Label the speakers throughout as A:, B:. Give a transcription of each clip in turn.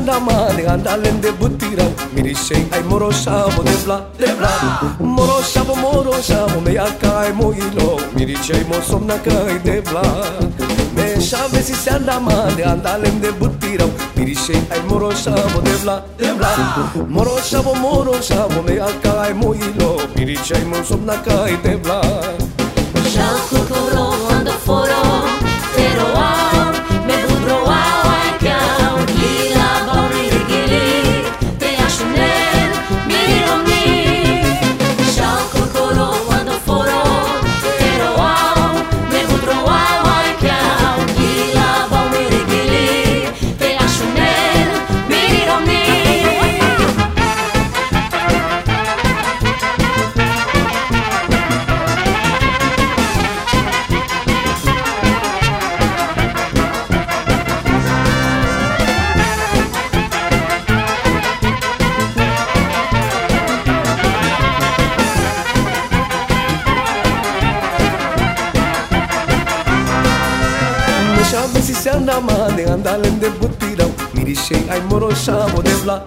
A: sanda mane andalen de butirau mirishei ai moroshavo de bla moroshavo me akai moilo mirishei mosomna kai de bla me shave si sanda mane andalen de butirau mirishei ai moroshavo de bla moroshavo me akai moilo mirishei mosomna kai de bla
B: Shalku kuro ando foro pero me budro ai kau gila bori gili te ashunen mironi Shalku kuro ando foro pero me budro ai kau gila bori gili te ashunen mironi
A: Shabe si se anda mane andalen de butirau mirishei ai moroshavo de bla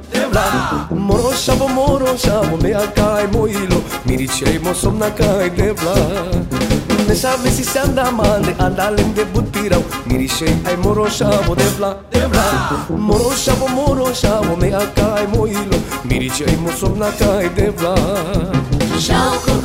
A: moroshavo me akai moilo mirishei mosomna kai de bla me shabe si se anda mane andalen de butirau mirishei ai moroshavo de bla moroshavo me akai moilo mirishei mosomna kai de bla
B: Shalku